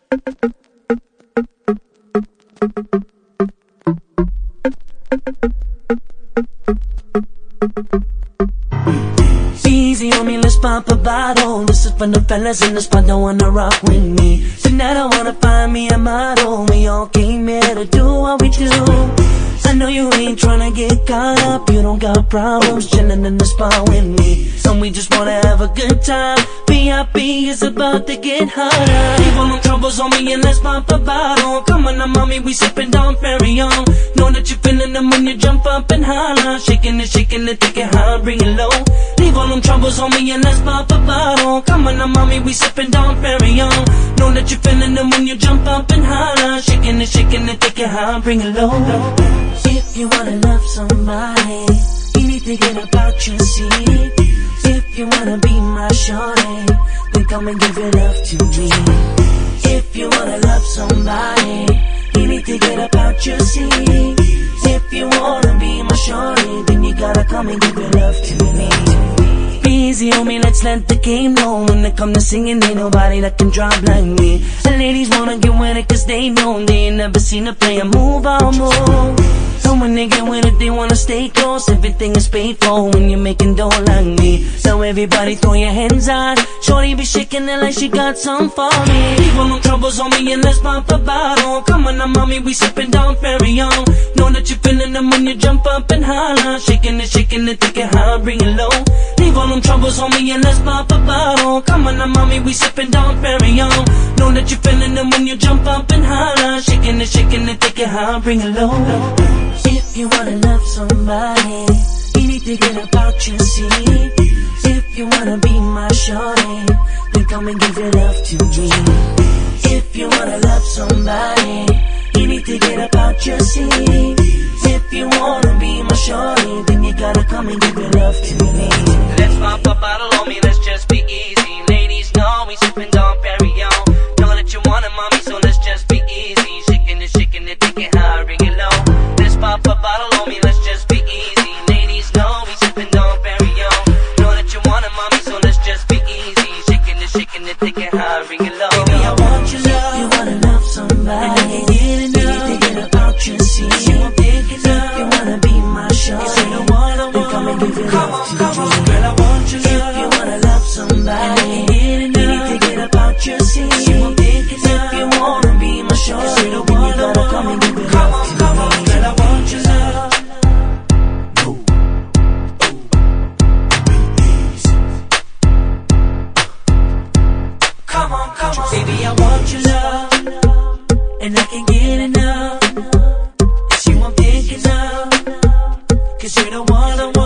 Easy on me, let's pop a bottle. This is for the fellas in the spot that wanna rock with me. Tonight I wanna find me a model. We all came here to do what we do. I know you ain't tryna get caught up. You don't got problems chillin' in the spot with me. So we just wanna have a good time. VIP is about to get hotter. Leave all them troubles on me and let's pop a bottle. Come on now mommy, we sippin' Dom Perignon. Know that you feelin' them when you jump up and holler. Shaking it, take it high, bring it low. Leave all them troubles on me and let's pop a bottle. Come on now mommy, we sippin' Dom Perignon. Know that you feelin' them when you jump up and holler. Shaking it, take it high, bring it low. If you wanna love somebody, you need to get about your seat. If you wanna be my shorty, then come and give your love to me. If you wanna love somebody, you need to get about your seat. If you wanna be my shorty, then you gotta come and give your love to me. Easy on me, let's let the game know. When it come to singing, ain't nobody that can drop like me. The ladies wanna get with it cause they know they ain't never seen a player move on move. So when they get with it, they wanna stay close. Everything is paid for when you're making dough like me. So everybody throw your hands out. Shorty be shaking it like she got some for me. Leave all no troubles on me and let's pop a bottle. Come on now mommy, we sippin' Dom Perignon. Know that you feelin' them when you jump up and holler. Shaking it, take it high, bring it low. Leave all them troubles on me and let's pop a bottle. Come on now mommy, we sippin' Dom Perignon. Know that you feelin' them when you jump up and holler. Shaking it, take it high, bring it low. If you wanna love somebody, you need to get about your seat. If you wanna be my shorty, then come and give your love to me. If you wanna love somebody, you need to get about your seat. If you wanna be my shorty, then you gotta come and give your love to me. Let's pop a bottle on me, let's just be easy. Ladies know we sippin' Dom Perignon. Know that you want it, mommy, so let's just be easy. Shaking it, take it high, bring it low. Let's pop a bottle on me, let's just be easy. Ladies know we sippin' Dom Perignon. Know that you want it, mommy, so let's just be easy. Shaking it, take it high, bring it low. Baby, I want your love. You wanna love somebody, and I can't get enough. You need to get about your seat. You won't pick it up. You wanna be my shorty, cause you don't wanna then come and give your love to me. Girl, I want your love. If you wanna love somebody, and I can't get enough. You need to get about your seat. You won't pick it up. If you wanna be my shorty, cause you don't wanna then you gotta come and give your love to me. Girl, I want your love. Come on, baby, I want your love, and I can't get enough. Yes, you won't pick it up, cause you're the one I want.